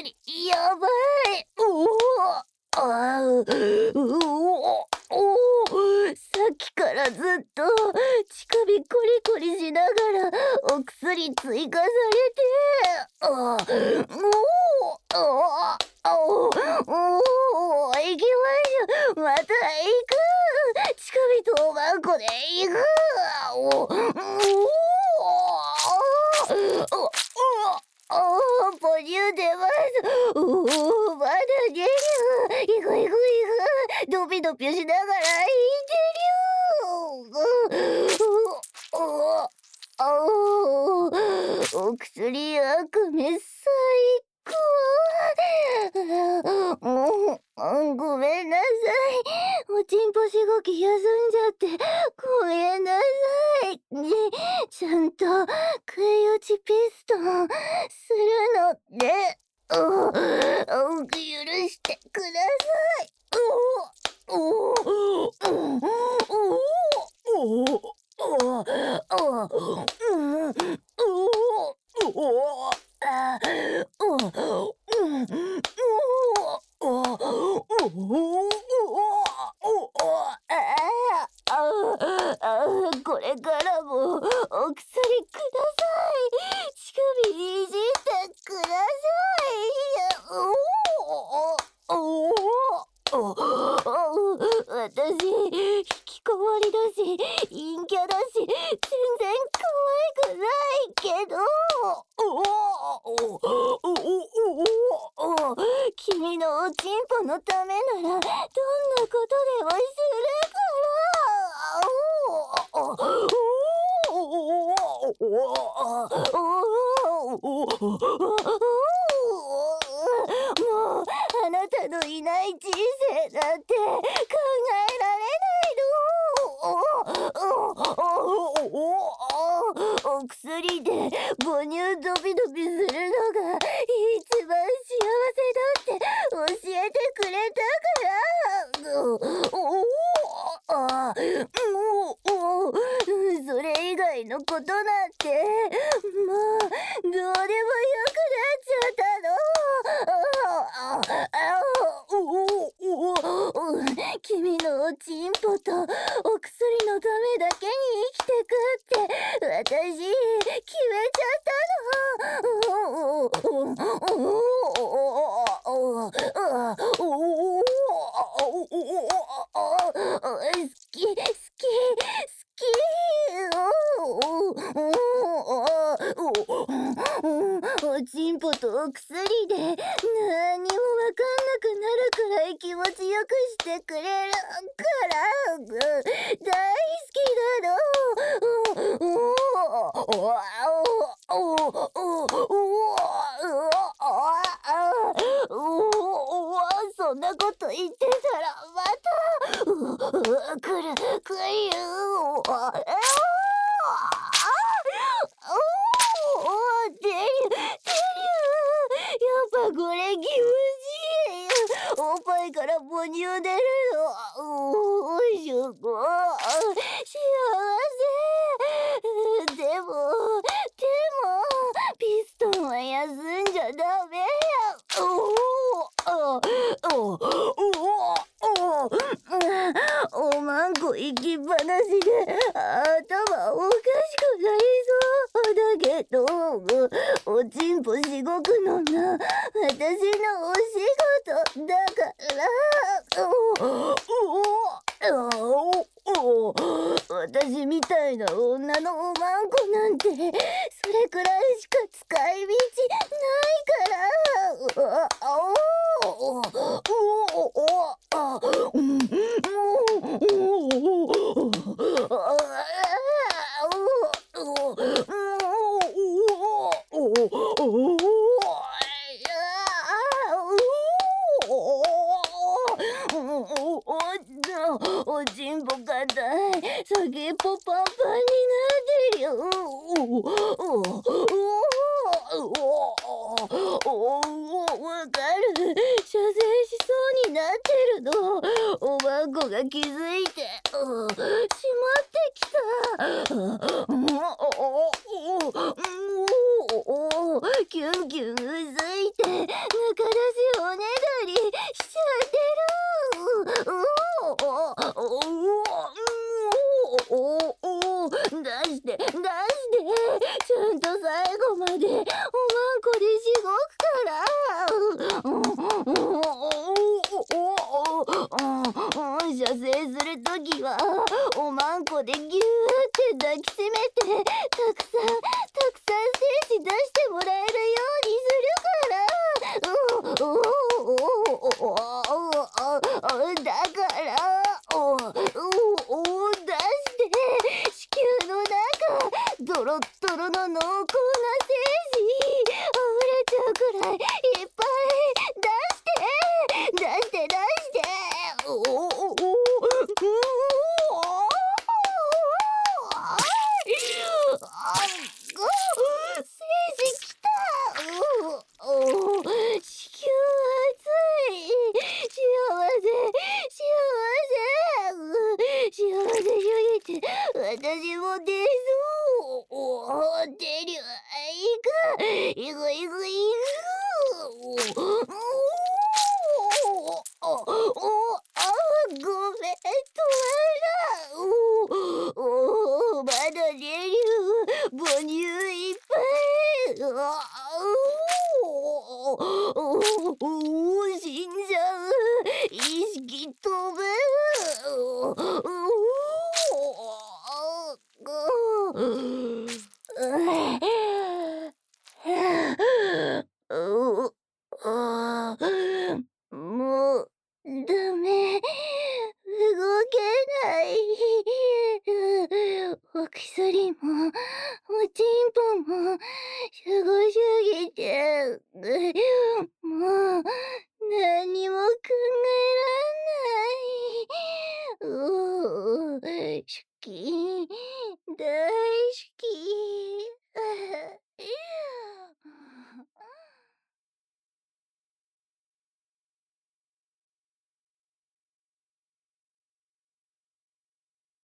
薬やばい。あうさっきからずっと乳首コリコリしながらお薬追加されて、行きましょう。また行く。乳首とおまんこで行く。母乳出ます。まだ出る。行く行く行く。ドピドピしながら行ってる。お薬薬味最高。ごめんなさい。おちんぽしごき休んじゃってごめんなさい。ちゃんと食い落ちピストンするので、許してください。これからもお薬ください。乳首いじってください。私引きこもりだし陰キャだし全然可愛くないけど、君のおちんぽのためならどんなことでもするからもうあなたのいない人生なんて考えられないの。お薬で母乳ドビドビするのが一番幸せだって教えてくれたから。それ以外のことなんてもうどうでもよくなっちゃったの。君のおちんぽとお薬のためだけに生きてくって私決めちゃったの。好き好き好き。おちんぽとお薬で何にもわかんなくなるくらい気持ちよくしてくれるから大好きなの。そんなこと言ってたらまた来る来るよ。やっぱこれ気持ちいい。おっぱいから母乳出るの。すごい幸せ。でもピストンは休んじゃダメや。おまんこ行きっぱなしで頭おかしくなりそうだけど、おちんぽしごくのが私のお仕事だから。私みたいな女のおまんこなんてそれくらいしか使い道ないから。おちんぽ硬い。先っぽパンパンになってるよ。わかる。射精しそうになってるの。おばんこが気づいてしまってきた。キュンキュンうずいて中出しおねだりしちゃってる。出して出して、ちゃんと最後までおまんこでしごくから。射精するときはおまんこでギューって抱きしめて、たくさん精子出してもらえるようにするから。だから出して子宮の中ドロッドロの濃厚な精子溢れちゃうくらいいっぱい出して精子きた。子宮熱い。幸せすぎて私も出そう。出る。いく。ごめん、止まらん。まだ出る。母乳いっぱい。死んじゃう。意識飛ぶ。もうダメ。動けない。お薬もおちんぽも